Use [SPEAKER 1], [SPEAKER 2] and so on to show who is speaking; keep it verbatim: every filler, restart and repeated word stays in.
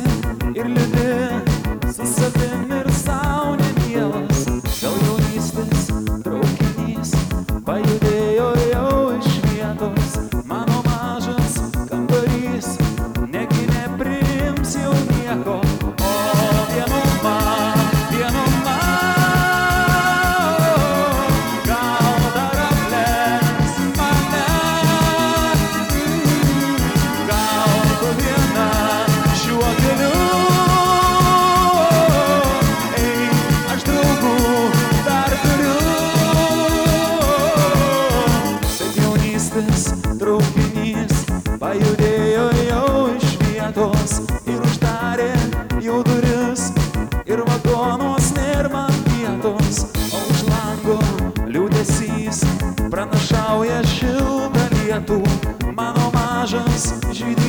[SPEAKER 1] ir liūdi, su savim ir sau nemielas. Gal jaunystės traukinys pajudėjo jau iš vietos. Mano mažas kambarys negi nepriims jau nieko. O vienuma, vienuma, gal dar aplenks mane. Gal tu viena šiuo keliu. Ei, aš draugų dar turiu. Bet jaunystės traukinys pajudėjo jau iš vietos ir uždarė jau duris ir vagonuos nėr man vietos. O už lango liūdesys pranašauja šiltą lietų. Mano mažas žydinys